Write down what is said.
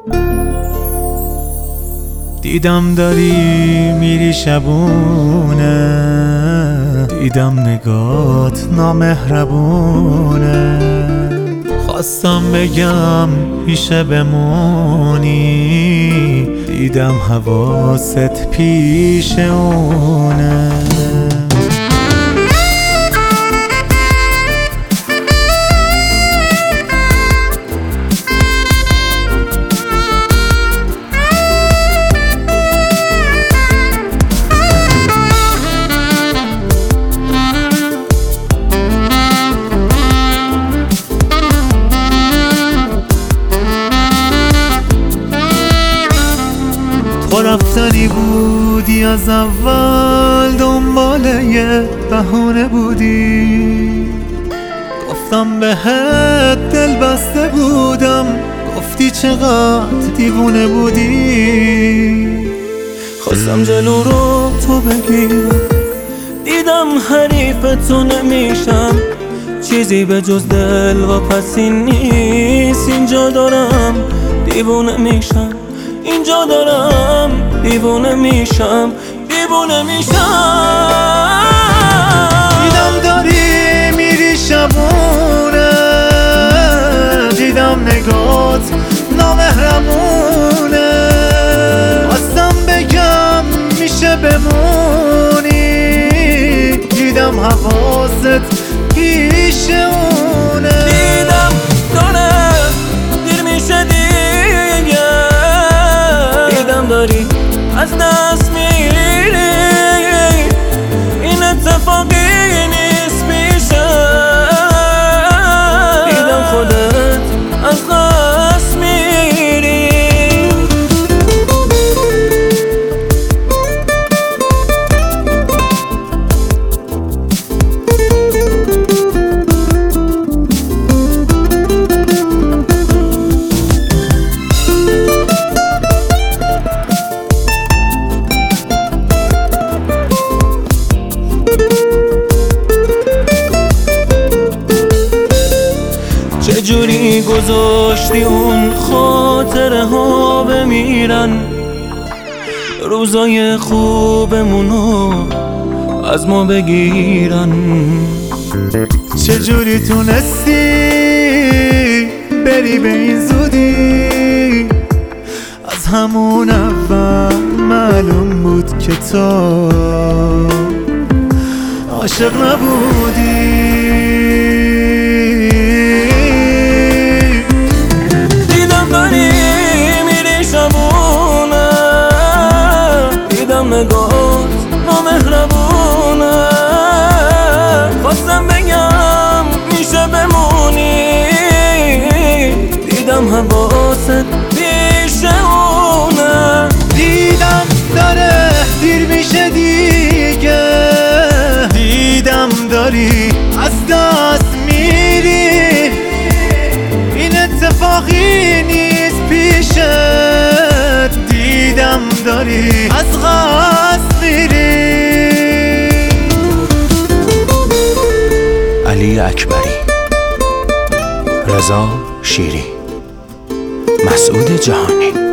دیدم داری میری شبونه، دیدم نگات نامهربونه. خواستم بگم پیشه بمونی، دیدم حواست پیش اونه. تو رفتنی بودی از اول، دنبال یه بهونه بودی. گفتم بهت دل بسته بودم، گفتی چقدر دیوونه بودی. خواستم جلو رو تو بگیرم، دیدم حریف تو نمیشم. چیزی به جز دل و پسین نیست. اینجا دارم دیوونه میشم، اینجا دارم دیوونه میشم، دیوونه میشم. دیدم داری میری شبونه، دیدم نگات نامهربونه. خواستم بگم میشه بمونی، دیدم حواست پیش اونه. دیدم داره دیر میشه دیگه، دیدم داری از دست میری. این اتفاقی نیست پیشه، دیدم خودت از دست میری. چجوری گذاشتی اون خاطره ها بمیرن، روزای خوبمونو از ما بگیرن. چجوری تونستی بری به این زودی؟ از همون اول معلوم بود که تو عاشق نبودی. نگات نامهربونه. خواستم بگم میشه بمونی، دیدم حواست پیش اونه. دیدم داره دیر میشه دیگه، دیدم داری از دست میری. این اتفاقی نیست پیشت، دیدم داری از قصد میری. علی اکبری، رضا شیری، مسعود جهانی.